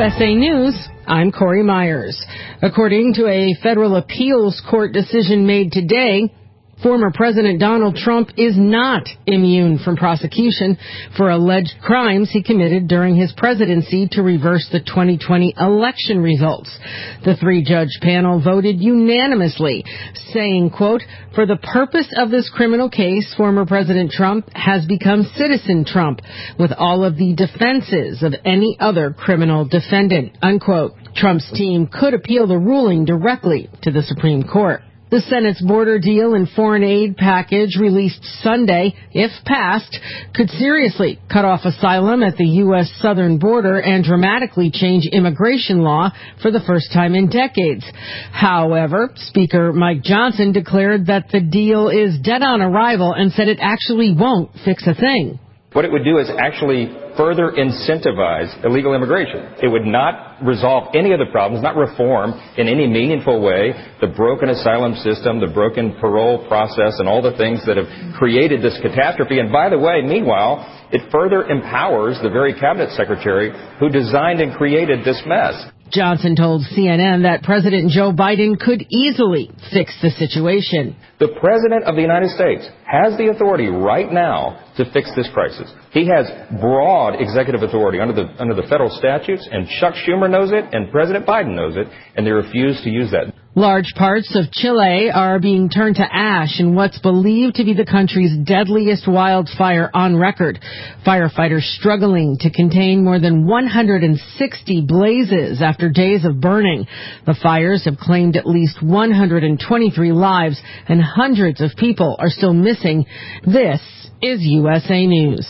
USA News, I'm Corey Myers. According to a federal appeals court decision made today, former President Donald Trump is not immune from prosecution for alleged crimes he committed during his presidency to reverse the 2020 election results. The three-judge panel voted unanimously, saying, quote, "For the purpose of this criminal case, former President Trump has become Citizen Trump with all of the defenses of any other criminal defendant," unquote. Trump's team could appeal the ruling directly to the Supreme Court. The Senate's border deal and foreign aid package released Sunday, if passed, could seriously cut off asylum at the U.S. southern border and dramatically change immigration law for the first time in decades. However, Speaker Mike Johnson declared that the deal is dead on arrival and said it actually won't fix a thing. What it would do is actually further incentivize illegal immigration. It would not resolve any of the problems, not reform in any meaningful way the broken asylum system, the broken parole process, and all the things that have created this catastrophe. And by the way, meanwhile, it further empowers the very cabinet secretary who designed and created this mess. Johnson told CNN that President Joe Biden could easily fix the situation. The President of the United States has the authority right now to fix this crisis. He has broad executive authority under the federal statutes, and Chuck Schumer knows it, and President Biden knows it, and they refuse to use that. Large parts of Chile are being turned to ash in what's believed to be the country's deadliest wildfire on record. Firefighters struggling to contain more than 160 blazes after days of burning. The fires have claimed at least 123 lives, and hundreds of people are still missing. This is USA News.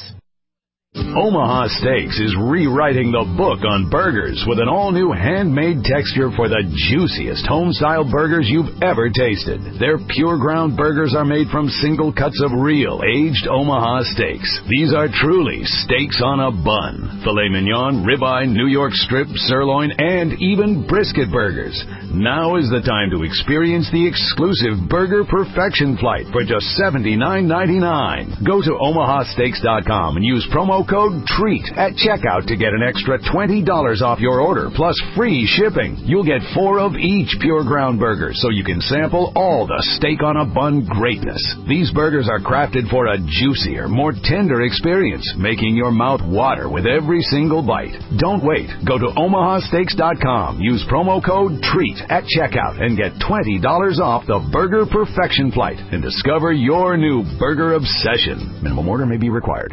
Omaha Steaks is rewriting the book on burgers with an all-new handmade texture for the juiciest home-style burgers you've ever tasted. Their pure ground burgers are made from single cuts of real, aged Omaha steaks. These are truly steaks on a bun. Filet mignon, ribeye, New York strip, sirloin, and even brisket burgers. Now is the time to experience the exclusive Burger Perfection Flight for just $79.99. Go to omahasteaks.com and use promo code TREAT at checkout to get an extra $20 off your order, plus free shipping. You'll get 4 of each pure ground burger, so you can sample all the steak on a bun greatness. These burgers are crafted for a juicier, more tender experience, making your mouth water with every single bite. Don't wait. Go to omahasteaks.com. Use promo code TREAT at checkout and get $20 off the Burger Perfection Flight and discover your new burger obsession. Minimum order may be required.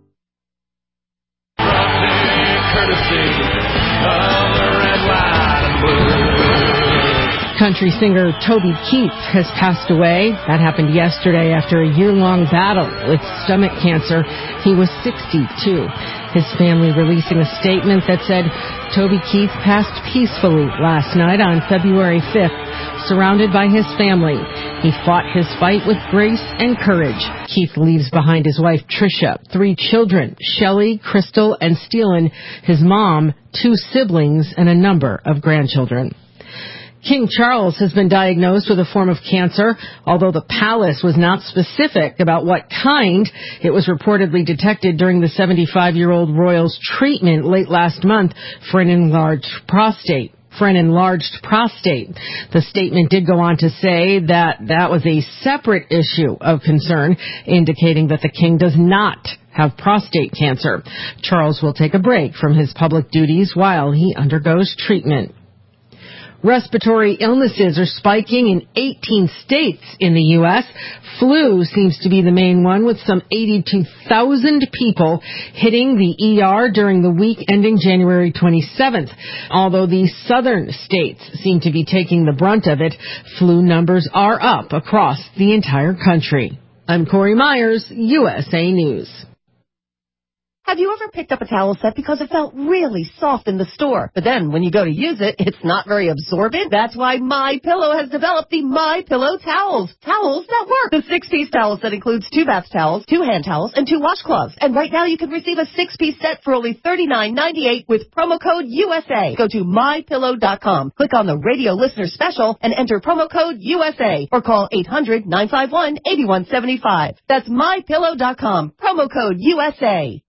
Country singer Toby Keith has passed away. That happened yesterday after a year-long battle with stomach cancer. He was 62. His family releasing a statement that said Toby Keith passed peacefully last night on February 5th, surrounded by his family. He fought his fight with grace and courage. Keith leaves behind his wife, Tricia, 3 children, Shelley, Crystal, and Steelen, his mom, 2 siblings, and a number of grandchildren. King Charles has been diagnosed with a form of cancer. Although the palace was not specific about what kind, it was reportedly detected during the 75-year-old royal's treatment late last month for an enlarged prostate. The statement did go on to say that was a separate issue of concern, indicating that the king does not have prostate cancer. Charles will take a break from his public duties while he undergoes treatment. Respiratory illnesses are spiking in 18 states in the U.S. Flu seems to be the main one, with some 82,000 people hitting the ER during the week ending January 27th. Although the southern states seem to be taking the brunt of it, flu numbers are up across the entire country. I'm Corey Myers, USA News. Have you ever picked up a towel set because it felt really soft in the store, but then when you go to use it, it's not very absorbent? That's why MyPillow has developed the MyPillow towels. Towels that work. The 6-piece towel set includes 2 bath towels, 2 hand towels, and 2 washcloths. And right now you can receive a 6-piece set for only $39.98 with promo code USA. Go to MyPillow.com, click on the radio listener special, and enter promo code USA, or call 800-951-8175. That's MyPillow.com, promo code USA.